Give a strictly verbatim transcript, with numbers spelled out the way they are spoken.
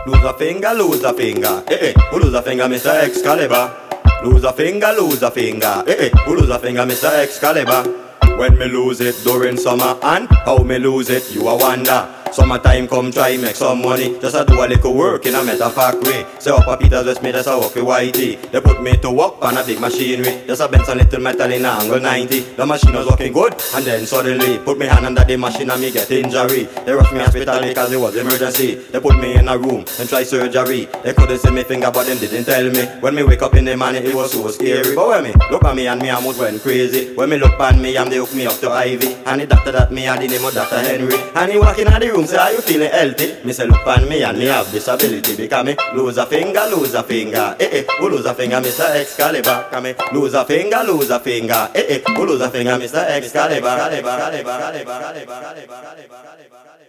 Lose a finger, lose a finger. Eh eh, who lose a finger, Mister Excalibur? Lose a finger, lose a finger. Eh eh, who lose a finger, Mister Excalibur? When me lose it during summer and how me lose it, you a wonder. Summertime come try make some money. Just a do a little work in a metal factory. Say up a Peter's West me just a work with Whitey. They put me to work on a big machinery. Just a bend some little metal in a angle ninety. The machine was working good and then suddenly put me hand under the machine and me get injury. They rushed me hospital because it was emergency. They put me in a room and try surgery. They couldn't see me finger but them didn't tell me. When me wake up in the morning it was so scary. But when me look at me and me almost went crazy. When me look at me and they hook me up to Ivy. And the doctor that me had the name of Doctor Henry. And he walk in the room say are you feeling healthy? Me say look at me and me have disability. Because me lose a finger, lose a finger. Eh eh, who lose a finger, Mister Excalibur? Come me lose a finger, lose a finger. Eh eh, who lose a finger, Mister Excalibur?